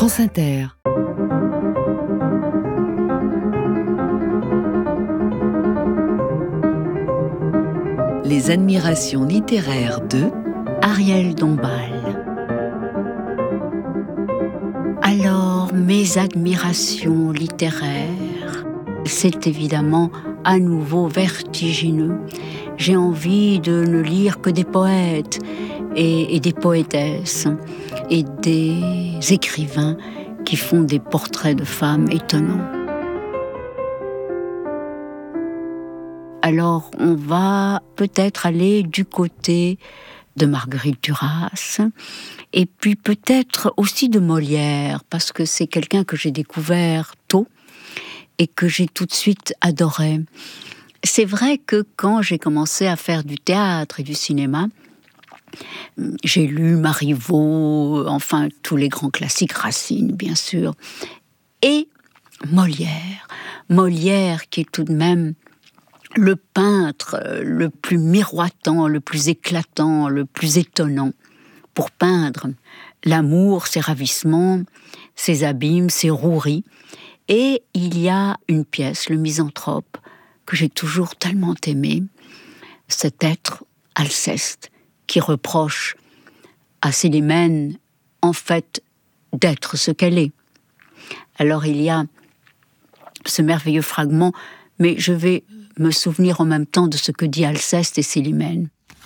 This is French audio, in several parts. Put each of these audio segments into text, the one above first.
France Inter. Les admirations littéraires de Ariel Dombal. Alors, mes admirations littéraires, c'est évidemment à nouveau vertigineux. J'ai envie de ne lire que des poètes et des poétesses et des écrivains qui font des portraits de femmes étonnants. Alors, on va peut-être aller du côté de Marguerite Duras, et puis peut-être aussi de Molière, parce que c'est quelqu'un que j'ai découvert tôt et que j'ai tout de suite adoré. C'est vrai que quand j'ai commencé à faire du théâtre et du cinéma, j'ai lu Marivaux, enfin tous les grands classiques, Racine bien sûr, et Molière. Molière qui est tout de même le peintre le plus miroitant, le plus éclatant, le plus étonnant pour peindre l'amour, ses ravissements, ses abîmes, ses roueries. Et il y a une pièce, Le Misanthrope, que j'ai toujours tellement aimé, cet être, Alceste, qui reproche à Célimène, en fait, d'être ce qu'elle est. Alors il y a ce merveilleux fragment, mais je vais me souvenir en même temps de ce que dit Alceste et Célimène.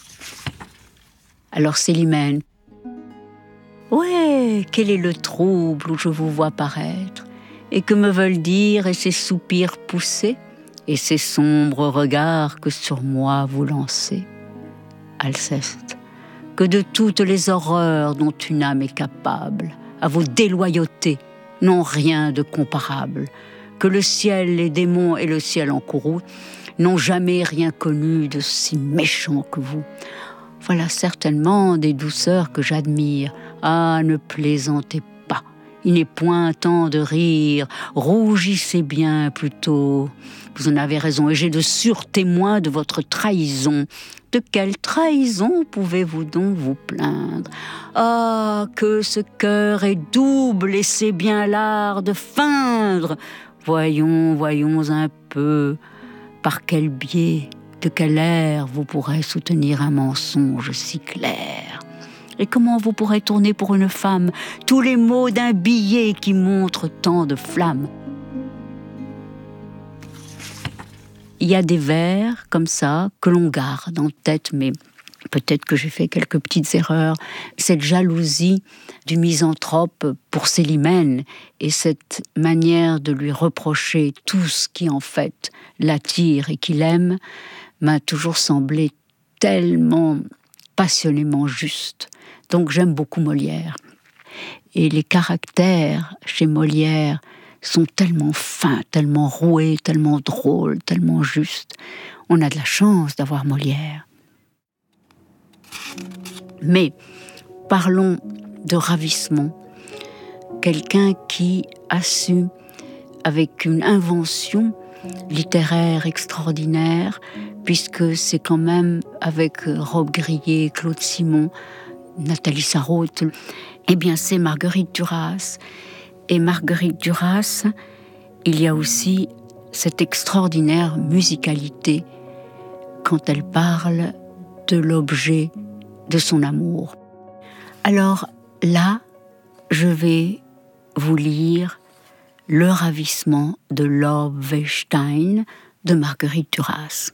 Alors Célimène, « Ouais, quel est le trouble où je vous vois paraître, et que me veulent dire et ces soupirs poussés, et ces sombres regards que sur moi vous lancez. » Alceste, que de toutes les horreurs dont une âme est capable, à vos déloyautés n'ont rien de comparable, que le ciel, les démons et le ciel en courroux n'ont jamais rien connu de si méchant que vous. Voilà certainement des douceurs que j'admire. Ah, ne plaisantez pas, il n'est point temps de rire, rougissez bien plutôt. Vous en avez raison, et j'ai de sûrs témoins de votre trahison. De quelle trahison pouvez-vous donc vous plaindre? Ah, que ce cœur est double, et c'est bien l'art de feindre. Voyons un peu, par quel biais, de quel air vous pourrez soutenir un mensonge si clair? Et comment vous pourrez tourner pour une femme tous les mots d'un billet qui montre tant de flammes? Il y a des vers comme ça que l'on garde en tête, mais peut-être que j'ai fait quelques petites erreurs. Cette jalousie du misanthrope pour Célimène et cette manière de lui reprocher tout ce qui en fait l'attire et qu'il aime m'a toujours semblé tellement passionnément juste. Donc j'aime beaucoup Molière. Et les caractères chez Molière sont tellement fins, tellement roués, tellement drôles, tellement justes. On a de la chance d'avoir Molière. Mais parlons de ravissement. Quelqu'un qui a su, avec une invention littéraire extraordinaire, puisque c'est quand même avec Rob Grillet, Claude Simon, Nathalie Sarraute, eh bien c'est Marguerite Duras. Et Marguerite Duras, il y a aussi cette extraordinaire musicalité quand elle parle de l'objet de son amour. Alors là, je vais vous lire Le ravissement de Love Weihstein de Marguerite Duras.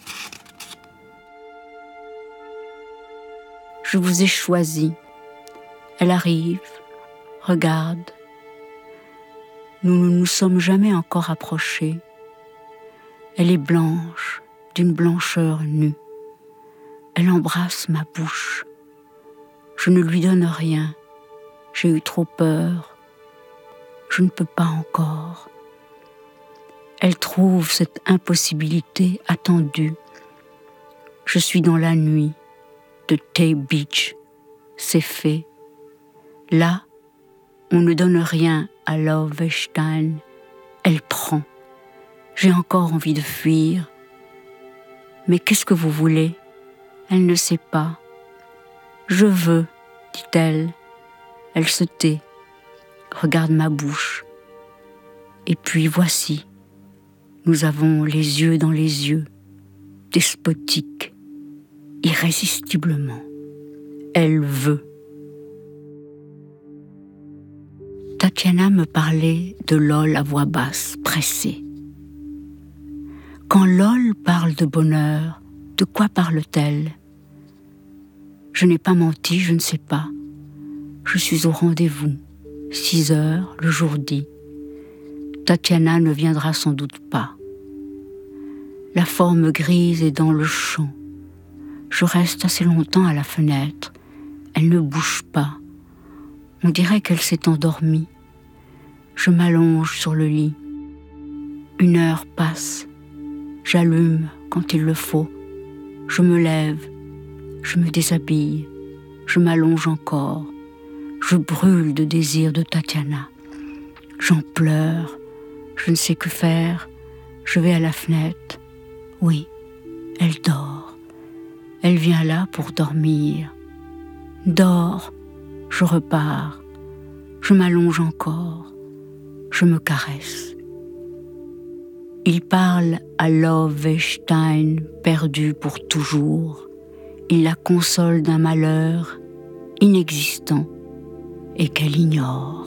Je vous ai choisi. Elle arrive, regarde. Nous ne nous sommes jamais encore approchés. Elle est blanche, d'une blancheur nue. Elle embrasse ma bouche. Je ne lui donne rien. J'ai eu trop peur. Je ne peux pas encore. Elle trouve cette impossibilité attendue. Je suis dans la nuit de Tay Beach. C'est fait. Là, on ne donne rien à Love Weihstein. Elle prend. J'ai encore envie de fuir. Mais qu'est-ce que vous voulez? Elle ne sait pas. Je veux, dit-elle. Elle se tait. regarde ma bouche. Et puis voici, nous avons les yeux dans les yeux, despotiques, irrésistiblement. Elle veut. Tatiana me parlait de Lol à voix basse, pressée. Quand Lol parle de bonheur, de quoi parle-t-elle ? Je n'ai pas menti, je ne sais pas. Je suis au rendez-vous, 6 heures, le jour dit. Tatiana ne viendra sans doute pas. La forme grise est dans le champ. Je reste assez longtemps à la fenêtre. Elle ne bouge pas. On dirait qu'elle s'est endormie. Je m'allonge sur le lit. 1 heure passe. J'allume quand il le faut. Je me lève. Je me déshabille. Je m'allonge encore. Je brûle de désir de Tatiana. J'en pleure. Je ne sais que faire. Je vais à la fenêtre. Oui, elle dort. Elle vient là pour dormir. Dors. Je repars. Je m'allonge encore. Je me caresse. Il parle à Love Stein, perdue pour toujours. Il la console d'un malheur inexistant et qu'elle ignore.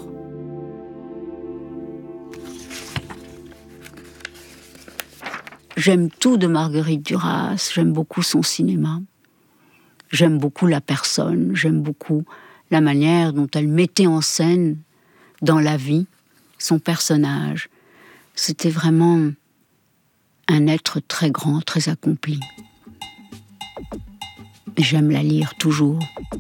J'aime tout de Marguerite Duras, j'aime beaucoup son cinéma. J'aime beaucoup la personne, j'aime beaucoup la manière dont elle mettait en scène dans la vie son personnage. C'était vraiment un être très grand, très accompli. J'aime la lire toujours.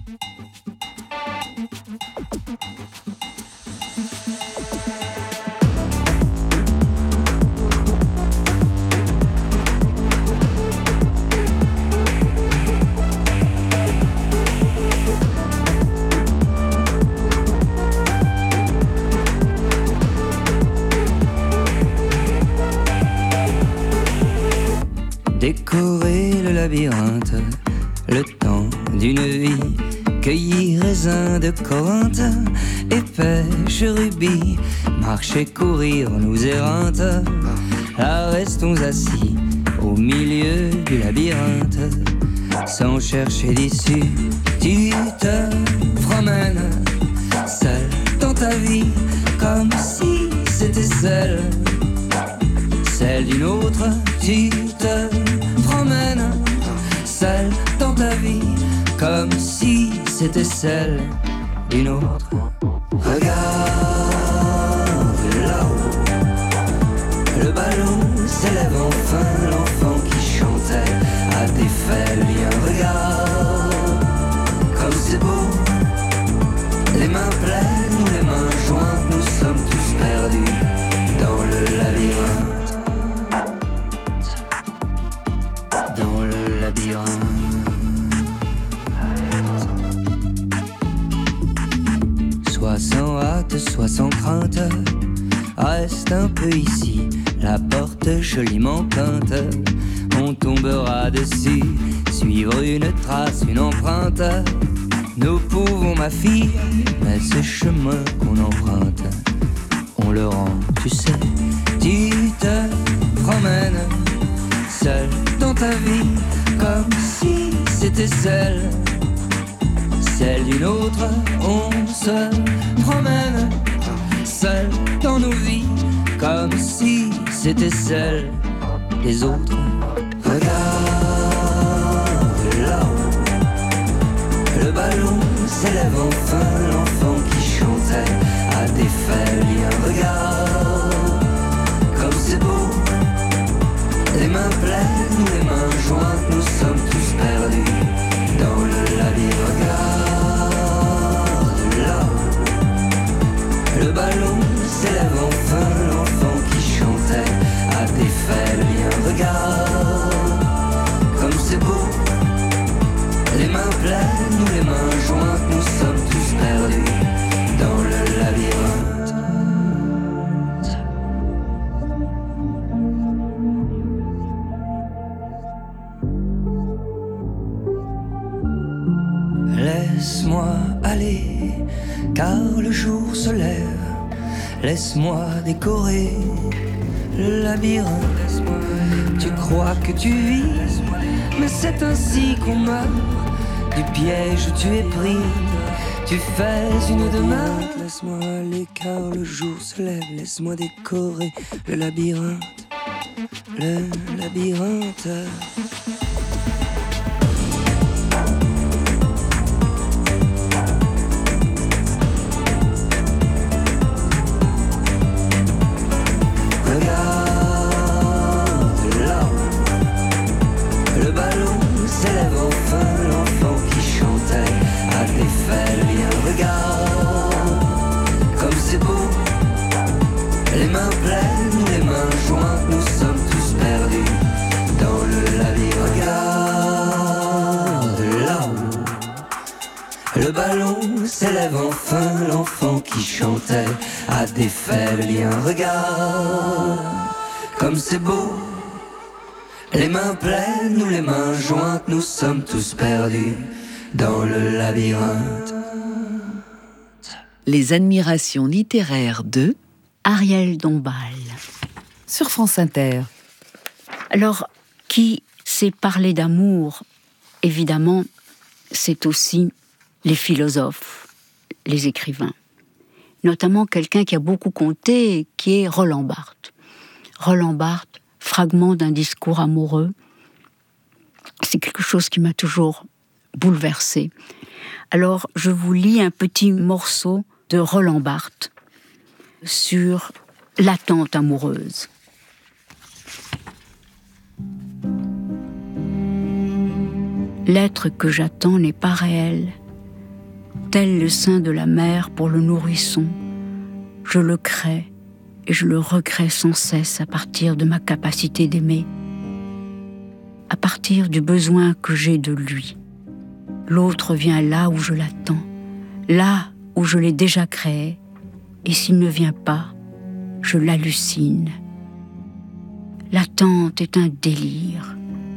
Décorer le labyrinthe, le temps d'une vie, cueillir raisins de Corinthe, et pêche rubis, marcher, courir, nous errantes, là restons assis au milieu du labyrinthe, sans chercher d'issue. Tu te promènes seul dans ta vie, comme si c'était celle d'une autre. Tu te promènes seul dans ta vie, comme si c'était celle d'une autre. Regarde là-haut, le ballon s'élève enfin, l'enfant qui chantait a défait le lien. Regarde comme c'est beau, les mains pleines ou les mains jointes, nous sommes tous perdus dans le labyrinthe. Dans le labyrinthe. Soit sans hâte, soit sans crainte, reste un peu ici, la porte joliment peinte. On tombera dessus, suivre une trace, une empreinte. Nous pouvons, ma fille, mais ce chemin qu'on emprunte, on le rend, tu sais. Tu te promènes seul dans ta vie, comme si c'était celle d'une autre. On se promène seul dans nos vies, comme si c'était celle des autres. Regarde là-haut, le ballon s'élève enfin, l'enfant qui chantait a défait le lien. Regarde comme c'est beau, les mains pleines ou les mains jointes, nous sommes tous perdus dans le labyrinthe. Regarde là, le ballon s'élève enfin, l'enfant qui chantait a défait le lien. Regarde comme c'est beau, les mains pleines ou les mains jointes, nous sommes tous perdus dans le labyrinthe. Laisse-moi aller, car le jour se lève. laisse-moi décorer le labyrinthe. Tu crois que tu vis, mais c'est ainsi qu'on meurt. Du piège où tu es pris, tu fais une demande. Laisse-moi aller car le jour se lève, laisse-moi décorer le labyrinthe. Le labyrinthe. Le ballon s'élève enfin, l'enfant qui chantait a défait le lien. Regarde comme c'est beau, les mains pleines ou les mains jointes, nous sommes tous perdus dans le labyrinthe. Les admirations littéraires de Ariel Dombal. Sur France Inter. Alors, qui sait parler d'amour, évidemment, c'est aussi les philosophes, les écrivains. Notamment quelqu'un qui a beaucoup compté, qui est Roland Barthes. Roland Barthes, fragment d'un discours amoureux, c'est quelque chose qui m'a toujours bouleversée. Alors, je vous lis un petit morceau de Roland Barthes sur l'attente amoureuse. L'être que j'attends n'est pas réel. Tel le sein de la mère pour le nourrisson, je le crée et je le recrée sans cesse à partir de ma capacité d'aimer, à partir du besoin que j'ai de lui. L'autre vient là où je l'attends, là où je l'ai déjà créé, et s'il ne vient pas, je l'hallucine. L'attente est un délire.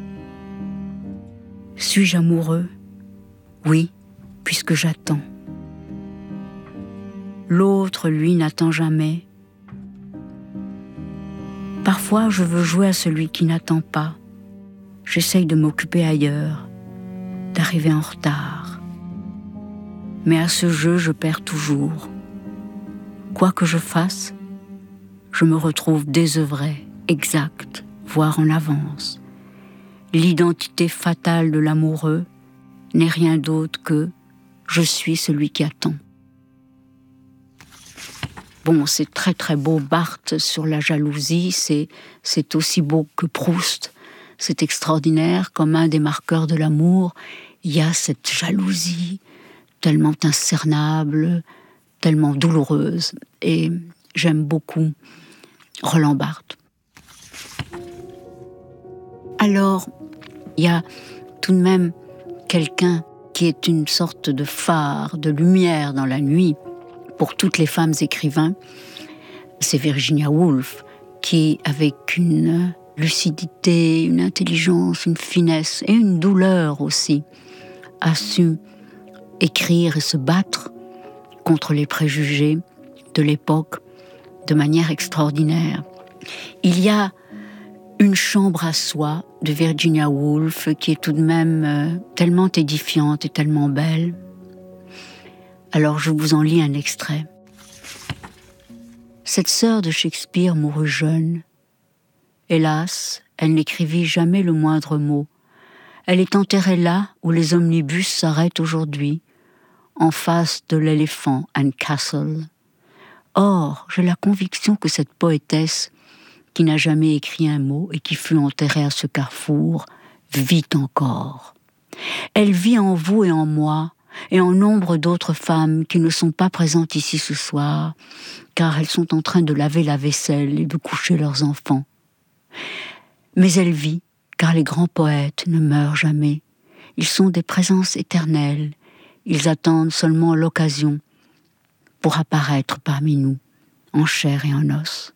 Suis-je amoureux ? Oui, puisque j'attends. L'autre, lui, n'attend jamais. Parfois, je veux jouer à celui qui n'attend pas. J'essaye de m'occuper ailleurs, d'arriver en retard. Mais à ce jeu, je perds toujours. Quoi que je fasse, je me retrouve désœuvrée, exacte, voire en avance. L'identité fatale de l'amoureux n'est rien d'autre que « je suis celui qui attend ». Bon, c'est très très beau, Barthes sur la jalousie, c'est aussi beau que Proust. C'est extraordinaire, comme un des marqueurs de l'amour, il y a cette jalousie tellement incernable, tellement douloureuse. Et j'aime beaucoup Roland Barthes. Alors, il y a tout de même quelqu'un qui est une sorte de phare, de lumière dans la nuit pour toutes les femmes écrivains. C'est Virginia Woolf qui, avec une lucidité, une intelligence, une finesse et une douleur aussi, a su écrire et se battre contre les préjugés de l'époque de manière extraordinaire. Il y a Une chambre à soi de Virginia Woolf qui est tout de même tellement édifiante et tellement belle. Alors je vous en lis un extrait. Cette sœur de Shakespeare mourut jeune. Hélas, elle n'écrivit jamais le moindre mot. Elle est enterrée là où les omnibus s'arrêtent aujourd'hui, en face de l'Elephant and Castle. Or, j'ai la conviction que cette poétesse, qui n'a jamais écrit un mot et qui fut enterrée à ce carrefour, vit encore. Elle vit en vous et en moi, et en nombre d'autres femmes qui ne sont pas présentes ici ce soir, car elles sont en train de laver la vaisselle et de coucher leurs enfants. Mais elle vit, car les grands poètes ne meurent jamais. Ils sont des présences éternelles. Ils attendent seulement l'occasion pour apparaître parmi nous, en chair et en os.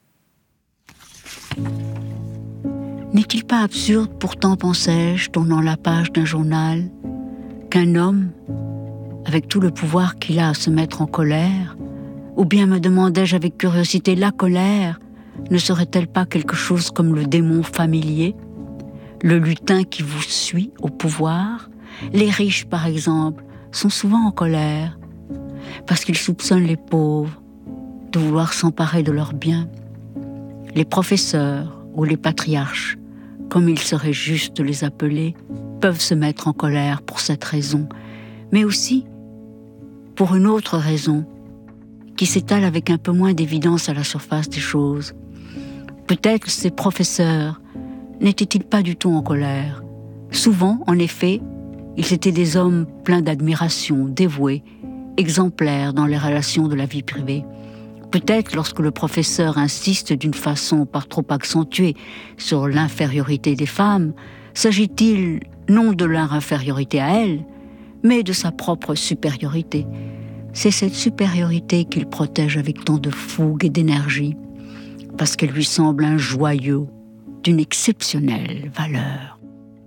N'est-il pas absurde, pourtant, pensais-je, tournant la page d'un journal, qu'un homme, avec tout le pouvoir qu'il a à se mettre en colère, Ou bien me demandais-je avec curiosité, la colère ne serait-elle pas quelque chose comme le démon familier, le lutin qui vous suit au pouvoir? Les riches, par exemple, sont souvent en colère parce qu'ils soupçonnent les pauvres de vouloir s'emparer de leurs biens. Les professeurs ou les patriarches, comme il serait juste de les appeler, peuvent se mettre en colère pour cette raison, mais aussi pour une autre raison qui s'étale avec un peu moins d'évidence à la surface des choses. Peut-être ces professeurs n'étaient-ils pas du tout en colère. Souvent, en effet, ils étaient des hommes pleins d'admiration, dévoués, exemplaires dans les relations de la vie privée. Peut-être lorsque le professeur insiste d'une façon par trop accentuée sur l'infériorité des femmes, s'agit-il non de leur infériorité à elles, mais de sa propre supériorité. C'est cette supériorité qu'il protège avec tant de fougue et d'énergie, parce qu'elle lui semble un joyau d'une exceptionnelle valeur.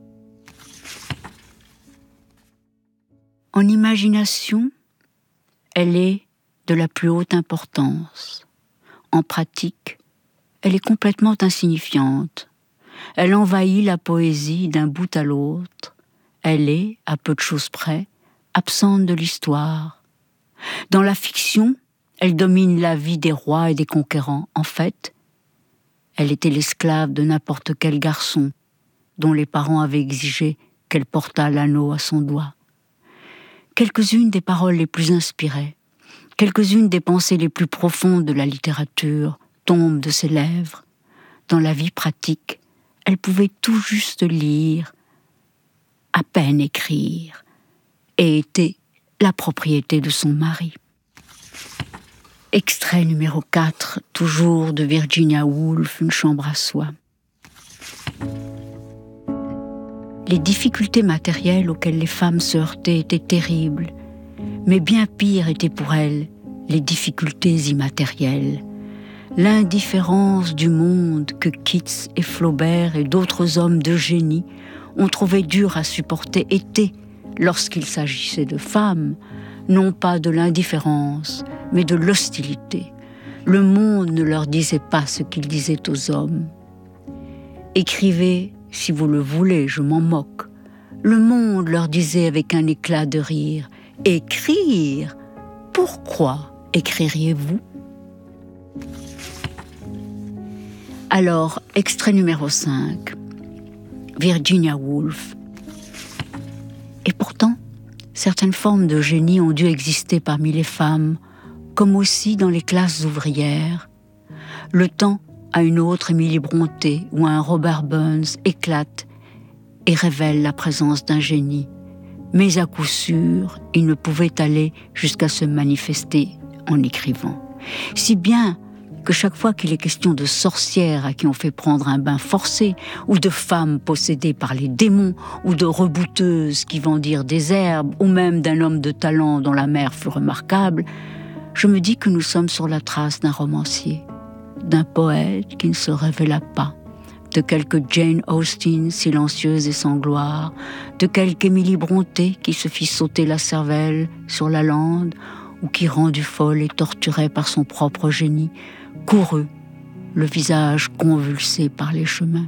En imagination, elle est de la plus haute importance. En pratique, elle est complètement insignifiante. Elle envahit la poésie d'un bout à l'autre. Elle est, à peu de choses près, absente de l'histoire. Dans la fiction, elle domine la vie des rois et des conquérants. En fait, elle était l'esclave de n'importe quel garçon dont les parents avaient exigé qu'elle portât l'anneau à son doigt. Quelques-unes des paroles les plus inspirées, quelques-unes des pensées les plus profondes de la littérature tombent de ses lèvres. Dans la vie pratique, elle pouvait tout juste lire, à peine écrire, et était la propriété de son mari. Extrait numéro 4, toujours de Virginia Woolf, Une chambre à soi. Les difficultés matérielles auxquelles les femmes se heurtaient étaient terribles, mais bien pire étaient pour elles les difficultés immatérielles. L'indifférence du monde que Keats et Flaubert et d'autres hommes de génie ont trouvé dur à supporter était, lorsqu'il s'agissait de femmes, non pas de l'indifférence, mais de l'hostilité. Le monde ne leur disait pas ce qu'il disait aux hommes. Écrivez, si vous le voulez, je m'en moque. Le monde leur disait avec un éclat de rire, écrire? Pourquoi écririez-vous? Alors, extrait numéro 5, Virginia Woolf. Et pourtant, certaines formes de génie ont dû exister parmi les femmes, comme aussi dans les classes ouvrières. Le temps à une autre Émilie Brontë ou un Robert Burns éclate et révèle la présence d'un génie. Mais à coup sûr, il ne pouvait aller jusqu'à se manifester en écrivant. Si bien que chaque fois qu'il est question de sorcières à qui on fait prendre un bain forcé, ou de femmes possédées par les démons, ou de rebouteuses qui vendirent des herbes, ou même d'un homme de talent dont la mère fut remarquable, je me dis que nous sommes sur la trace d'un romancier, d'un poète qui ne se révéla pas, de quelque Jane Austen silencieuse et sans gloire, de quelque Émilie Brontë qui se fit sauter la cervelle sur la lande, ou qui, rendue folle et torturée par son propre génie, courut, le visage convulsé par les chemins.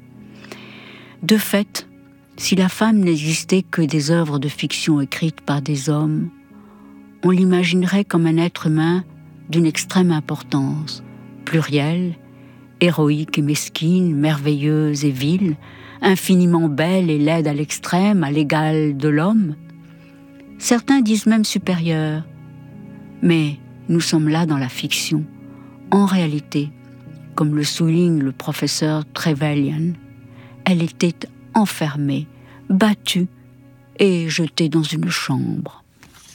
De fait, si la femme n'existait que des œuvres de fiction écrites par des hommes, on l'imaginerait comme un être humain d'une extrême importance, plurielle, héroïque et mesquine, merveilleuse et vile, infiniment belle et laide à l'extrême, à l'égal de l'homme. Certains disent même supérieure, mais nous sommes là dans la fiction. En réalité, comme le souligne le professeur Trevelyan, elle était enfermée, battue et jetée dans une chambre.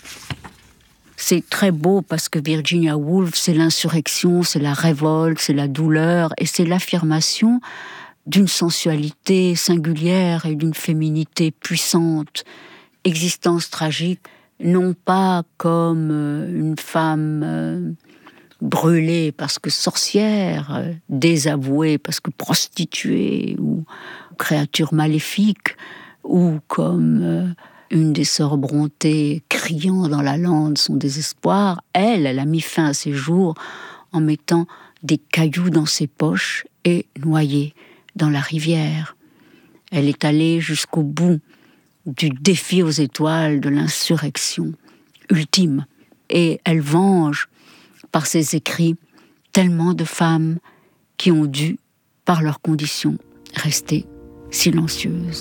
C'est très beau parce que Virginia Woolf, c'est l'insurrection, c'est la révolte, c'est la douleur et c'est l'affirmation d'une sensualité singulière et d'une féminité puissante. Existence tragique, non pas comme une femme brûlée parce que sorcière, désavouée parce que prostituée ou créature maléfique, ou comme une des sœurs Brontë criant dans la lande son désespoir, elle a mis fin à ses jours en mettant des cailloux dans ses poches et noyée dans la rivière. Elle est allée jusqu'au bout du défi aux étoiles de l'insurrection ultime. Et elle venge par ses écrits tellement de femmes qui ont dû, par leurs conditions, rester silencieuses.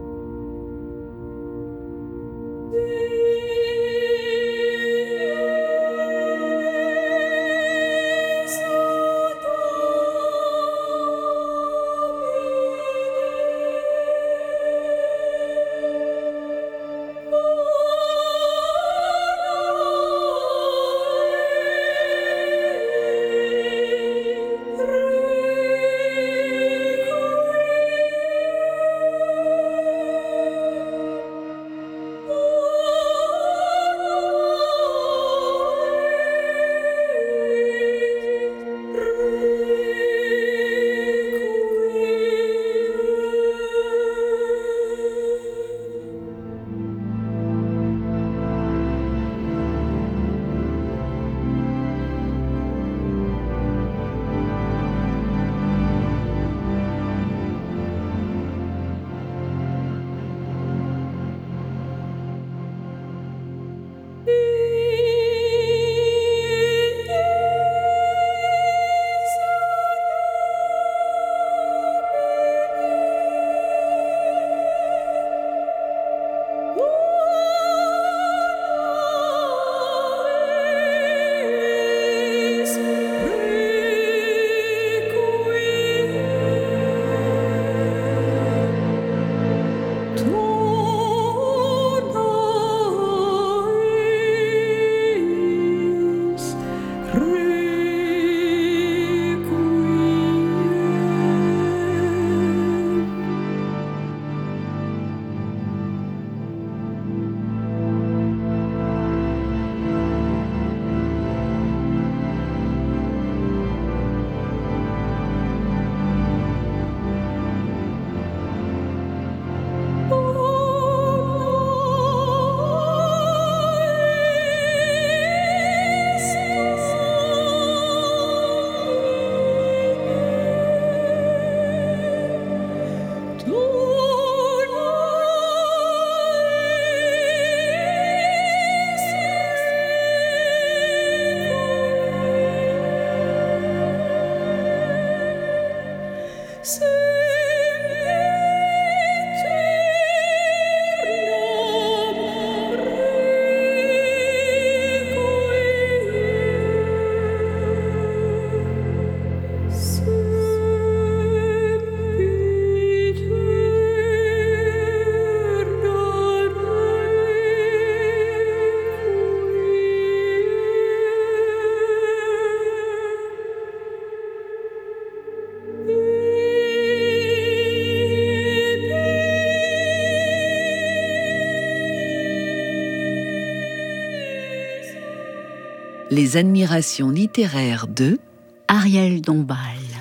Les admirations littéraires de Ariel Dombal.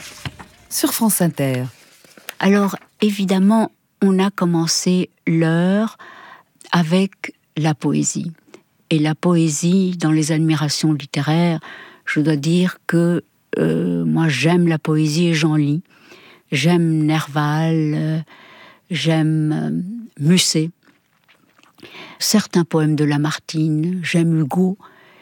Sur France Inter. Alors, évidemment, on a commencé l'heure avec la poésie. Et la poésie, dans les admirations littéraires, je dois dire que moi, j'aime la poésie et j'en lis. J'aime Nerval, j'aime Musset, certains poèmes de Lamartine, j'aime Hugo,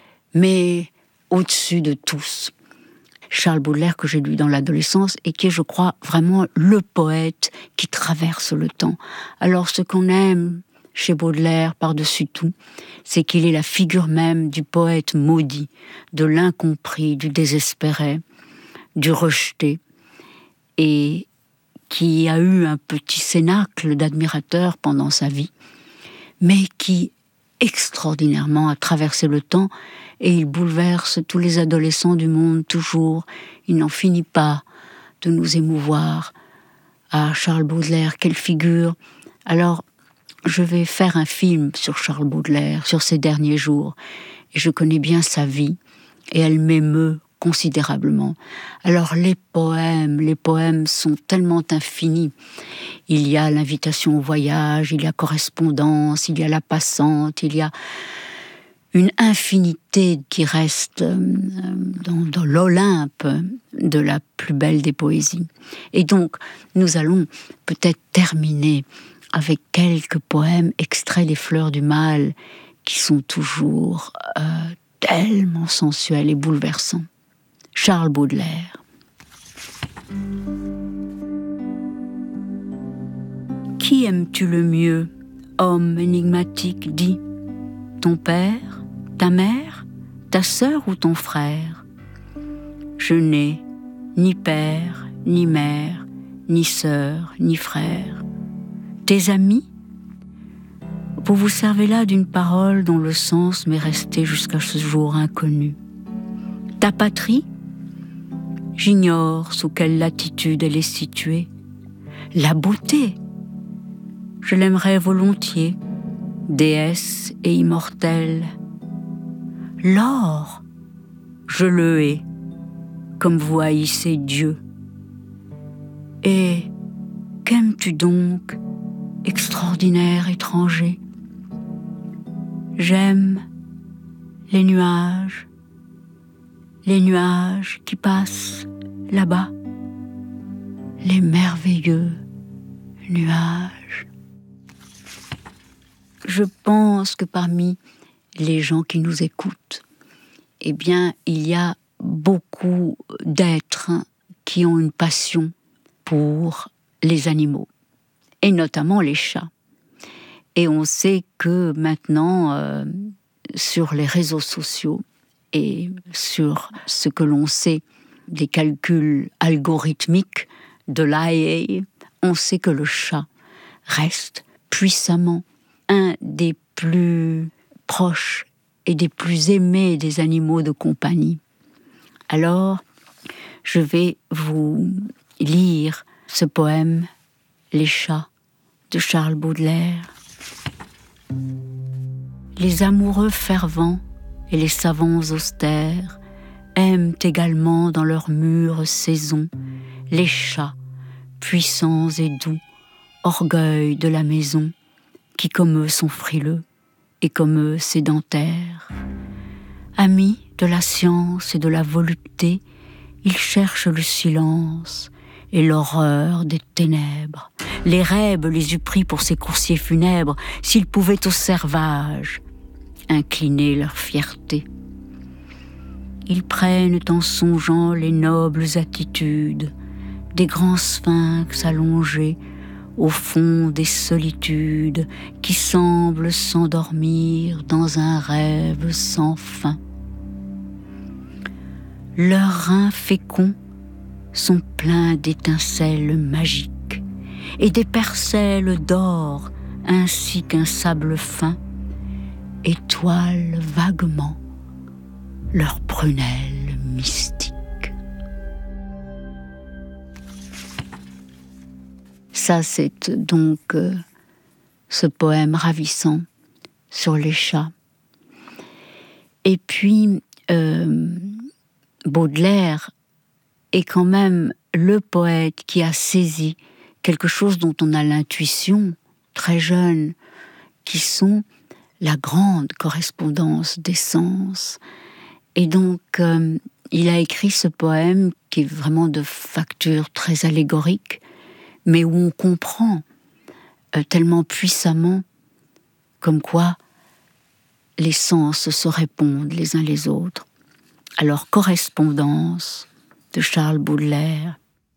mais au-dessus de tous, Charles Baudelaire, que j'ai lu dans l'adolescence et qui est, je crois, vraiment le poète qui traverse le temps. Alors, ce qu'on aime chez Baudelaire, par-dessus tout, c'est qu'il est la figure même du poète maudit, de l'incompris, du désespéré, du rejeté, et qui a eu un petit cénacle d'admirateurs pendant sa vie, mais qui, extraordinairement, a traversé le temps et il bouleverse tous les adolescents du monde toujours. Il n'en finit pas de nous émouvoir. Ah, Charles Baudelaire, quelle figure! Alors, je vais faire un film sur Charles Baudelaire, sur ses derniers jours, et je connais bien sa vie, et elle m'émeut considérablement. Alors les poèmes sont tellement infinis. Il y a l'invitation au voyage, il y a correspondance, il y a la passante, il y a une infinité qui reste dans l'Olympe de la plus belle des poésies. Et donc, nous allons peut-être terminer avec quelques poèmes extraits des Fleurs du Mal qui sont toujours tellement sensuels et bouleversants. Charles Baudelaire. Qui aimes-tu le mieux, homme énigmatique, dis? Ton père, ta mère, ta sœur ou ton frère? Je n'ai ni père, ni mère, ni sœur, ni frère. Tes amis? Vous vous servez là d'une parole dont le sens m'est resté jusqu'à ce jour inconnu. Ta patrie? J'ignore sous quelle latitude elle est située. La beauté? Je l'aimerais volontiers, déesse et immortelle. L'or? Je le hais, comme vous haïssez Dieu. Et qu'aimes-tu donc, extraordinaire étranger? J'aime les nuages qui passent là-bas, les merveilleux nuages. Je pense que parmi les gens qui nous écoutent, eh bien, il y a beaucoup d'êtres qui ont une passion pour les animaux, et notamment les chats. Et on sait que maintenant, sur les réseaux sociaux et sur ce que l'on sait des calculs algorithmiques de l'IA, on sait que le chat reste puissamment un des plus proches et des plus aimés des animaux de compagnie. Alors, je vais vous lire ce poème « Les chats » de Charles Baudelaire. Les amoureux fervents et les savants austères aiment également dans leur mûre saison les chats, puissants et doux, orgueil de la maison, qui comme eux sont frileux et comme eux sédentaires. Amis de la science et de la volupté, ils cherchent le silence et l'horreur des ténèbres. Les rêves les eût pris pour ces coursiers funèbres, s'ils pouvaient au servage incliner leur fierté. Ils prennent en songeant les nobles attitudes des grands sphinx allongés au fond des solitudes qui semblent s'endormir dans un rêve sans fin. Leurs reins féconds sont pleins d'étincelles magiques et des percelles d'or ainsi qu'un sable fin étoilent vaguement leurs prunelles mystiques. Ça, c'est donc ce poème ravissant sur les chats. Et puis, Baudelaire est quand même le poète qui a saisi quelque chose dont on a l'intuition, très jeune, qui sont la grande correspondance des sens. Et donc, il a écrit ce poème qui est vraiment de facture très allégorique, mais où on comprend tellement puissamment comme quoi les sens se répondent les uns les autres. Alors, correspondance de Charles Baudelaire.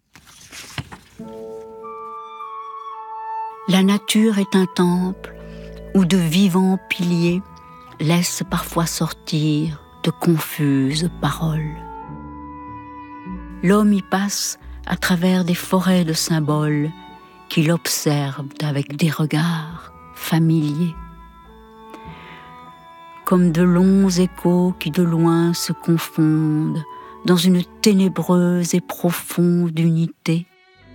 La nature est un temple où de vivants piliers laissent parfois sortir de confuses paroles. L'homme y passe à travers des forêts de symboles qu'il observe avec des regards familiers. Comme de longs échos qui de loin se confondent dans une ténébreuse et profonde unité,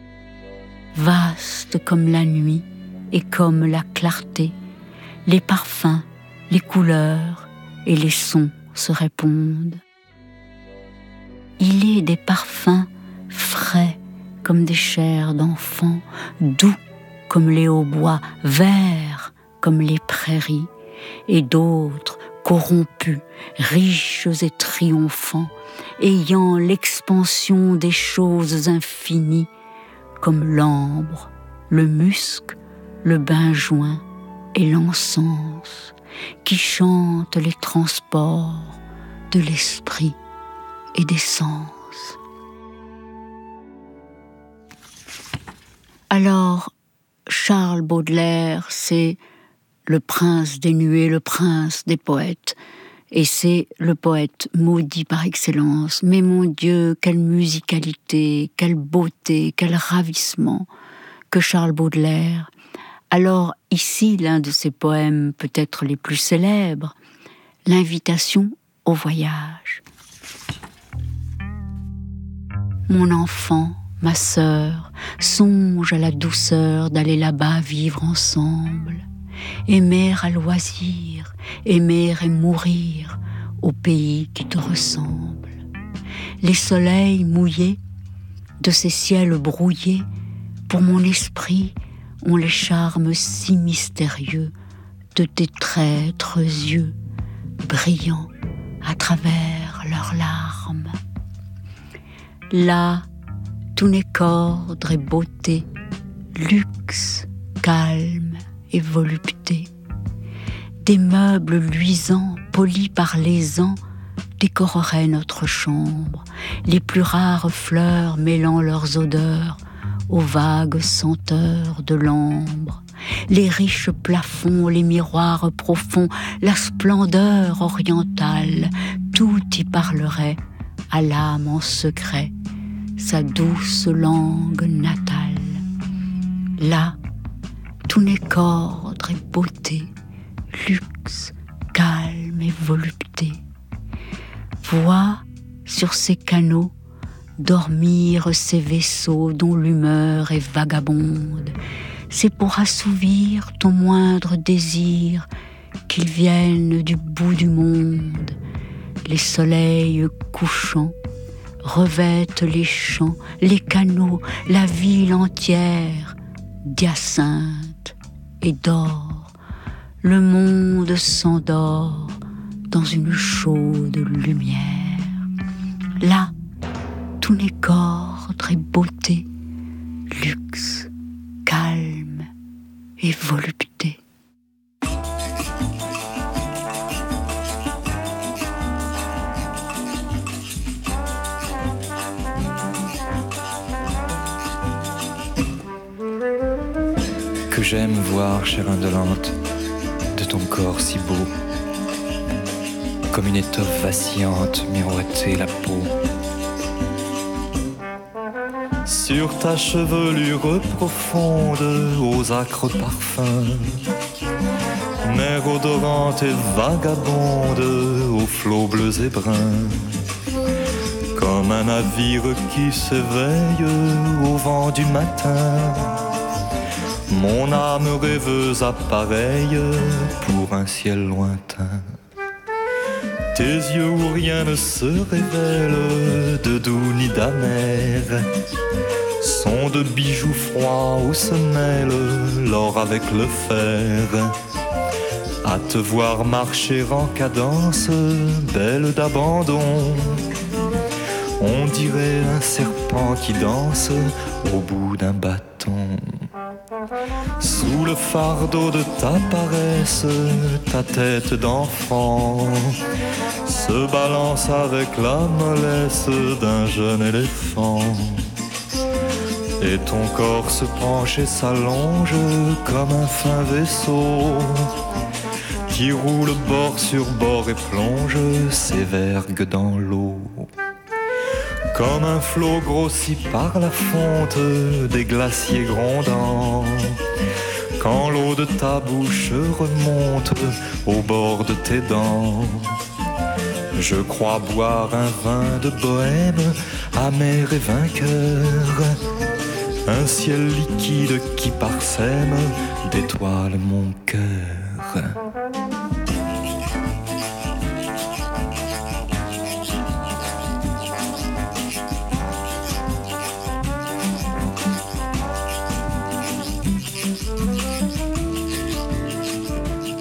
vaste comme la nuit et comme la clarté, les parfums, les couleurs et les sons se répondent. il est des parfums frais comme des chairs d'enfants, doux comme les hautbois, verts comme les prairies, et d'autres corrompus, riches et triomphants, ayant l'expansion des choses infinies, comme l'ambre, le musc, le benjoin et l'encens, qui chantent les transports de l'esprit et des sens. Alors, Charles Baudelaire, c'est le prince des nuées, le prince des poètes, et c'est le poète maudit par excellence. Mais mon Dieu, quelle musicalité, quelle beauté, quel ravissement que Charles Baudelaire. Alors ici, l'un de ses poèmes peut-être les plus célèbres, l'invitation au voyage. Mon enfant, ma sœur, songe à la douceur d'aller là-bas vivre ensemble, aimer à loisir, aimer et mourir au pays qui te ressemble. Les soleils mouillés de ces ciels brouillés, pour mon esprit, ont les charmes si mystérieux de tes traîtres yeux, brillants à travers leurs larmes. Là, tout n'est qu'ordre et beauté, luxe, calme et volupté. Des meubles luisants, polis par les ans, décoreraient notre chambre, les plus rares fleurs mêlant leurs odeurs aux vagues senteurs de l'ambre, les riches plafonds, les miroirs profonds, la splendeur orientale, tout y parlerait à l'âme en secret, sa douce langue natale. Là, tout n'est qu'ordre et beauté, luxe, calme et volupté. Vois sur ces canaux dormir ces vaisseaux dont l'humeur est vagabonde. C'est pour assouvir ton moindre désir qu'ils viennent du bout du monde. Les soleils couchants revêtent les champs, les canaux, la ville entière d'hyacinthe et d'or. Le monde s'endort dans une chaude lumière. Là, tout n'est qu'ordre et beauté, luxe, calme et volupté. Que j'aime voir, chère indolente, de ton corps si beau, comme une étoffe vacillante miroiter la peau. Sur ta chevelure profonde, aux acres parfums, mer odorante et vagabonde, aux flots bleus et bruns, comme un navire qui s'éveille au vent du matin. Mon âme rêveuse appareille pour un ciel lointain. Tes yeux où rien ne se révèle, de doux ni d'amer, sont de bijoux froids où se mêle l'or avec le fer. À te voir marcher en cadence, belle d'abandon, on dirait un serpent qui danse au bout d'un bâton. Sous le fardeau de ta paresse, ta tête d'enfant se balance avec la mollesse d'un jeune éléphant. Et ton corps se penche et s'allonge comme un fin vaisseau qui roule bord sur bord et plonge ses vergues dans l'eau. Comme un flot grossi par la fonte des glaciers grondants, quand l'eau de ta bouche remonte au bord de tes dents. Je crois boire un vin de bohème, amer et vainqueur, un ciel liquide qui parsème d'étoiles mon cœur.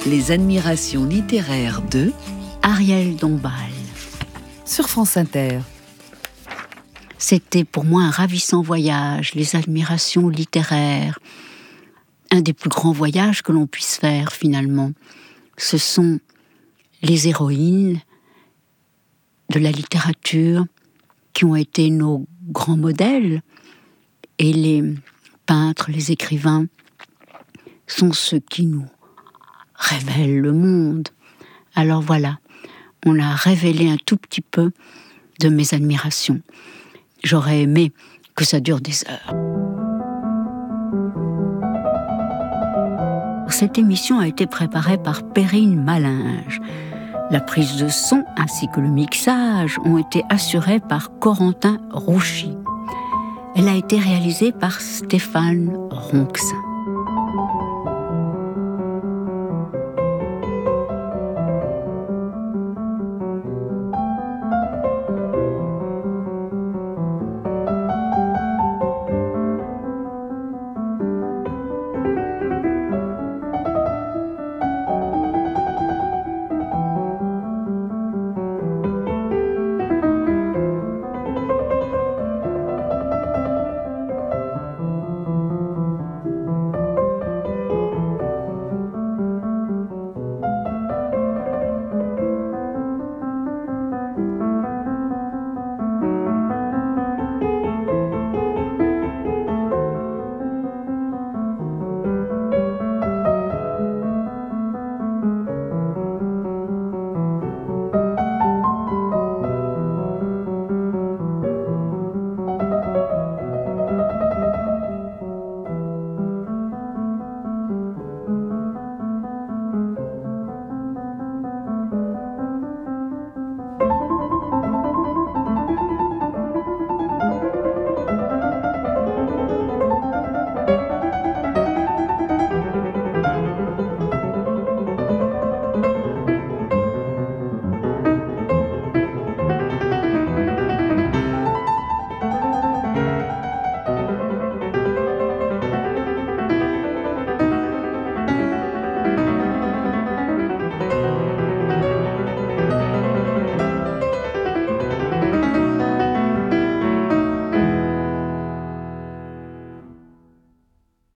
Les admirations littéraires de Ariel Dombal. Sur France Inter. C'était pour moi un ravissant voyage, les admirations littéraires. Un des plus grands voyages que l'on puisse faire finalement. Ce sont les héroïnes de la littérature qui ont été nos grands modèles, et les peintres, les écrivains sont ceux qui nous révèlent le monde. Alors voilà, on a révélé un tout petit peu de mes admirations. J'aurais aimé que ça dure des heures. Cette émission a été préparée par Perrine Malinge. La prise de son ainsi que le mixage ont été assurés par Corentin Rouchy. Elle a été réalisée par Stéphane Ronxin.